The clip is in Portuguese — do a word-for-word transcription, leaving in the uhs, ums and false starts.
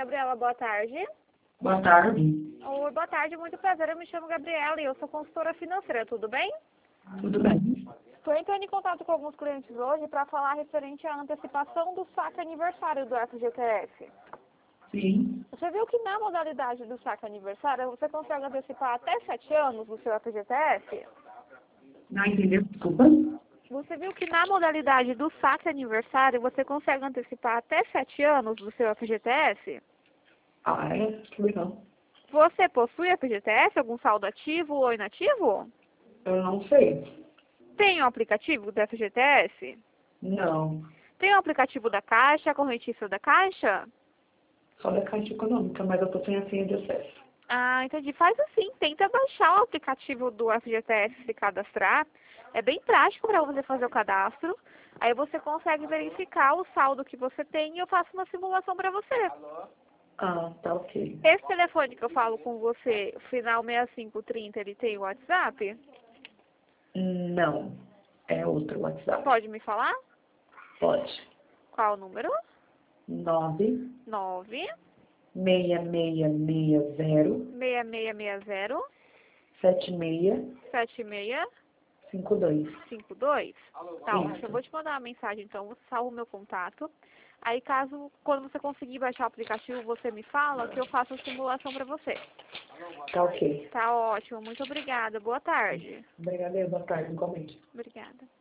Gabriela, boa tarde. Boa tarde. Oi, boa tarde, muito prazer. Eu me chamo Gabriela e eu sou consultora financeira, tudo bem? Tudo bem? Estou entrando em contato com alguns clientes hoje para falar referente à antecipação do saque aniversário do F G T S. Sim. Você viu que na modalidade do saque aniversário você consegue antecipar até sete anos do seu F G T S? Não entendeu? Desculpa. Você viu que na modalidade do saque aniversário você consegue antecipar até sete anos do seu F G T S? Ah, é? Que legal. Você possui F G T S, algum saldo ativo ou inativo? Eu não sei. Tem o aplicativo do F G T S? Não. Tem o aplicativo da Caixa, a correntícia da Caixa? Só da Caixa Econômica, mas eu tô sem a senha de acesso. Ah, entendi. Faz assim, tenta baixar o aplicativo do F G T S e se cadastrar. É bem prático para você fazer o cadastro. Aí você consegue verificar o saldo que você tem e eu faço uma simulação para você. Ah, tá ok. Esse telefone que eu falo com você, final seis cinco trinta, ele tem o WhatsApp? Não. É outro WhatsApp. Pode me falar? Pode. Qual o número? Nove nove seis seis seis zero seis seis seis zero sete seis sete seis cinco dois. cinco dois. Tá, ótimo. Isso. Eu vou te mandar uma mensagem, então, você salva o meu contato. Aí, caso, quando você conseguir baixar o aplicativo, você me fala que eu faço a simulação para você. Tá ok. Tá ótimo. Muito obrigada. Boa tarde. Obrigada, boa tarde, igualmente. Obrigada.